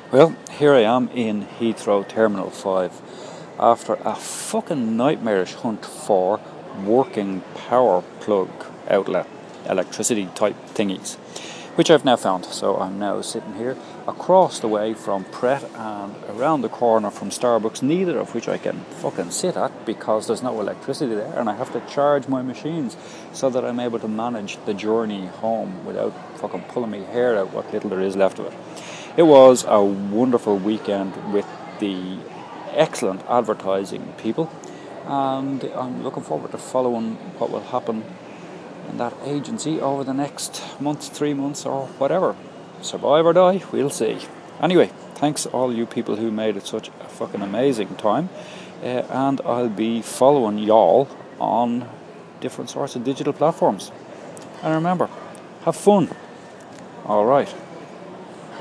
Well, here I am in Heathrow Terminal 5 after a fucking nightmarish hunt for working power plug outlet, electricity type thingies, which I've now found. So I'm now sitting here across the way from Pret and around the corner from Starbucks, neither of which I can fucking sit at because there's no electricity there and I have to charge my machines so that I'm able to manage the journey home without fucking pulling my hair out what little there is left of it. It was a wonderful weekend with the excellent advertising people, and I'm looking forward to following what will happen in that agency over the next month, 3 months, or whatever. Survive or die, we'll see. Anyway, thanks all you people who made it such a fucking amazing time, and I'll be following y'all on different sorts of digital platforms. And remember, have fun. All right.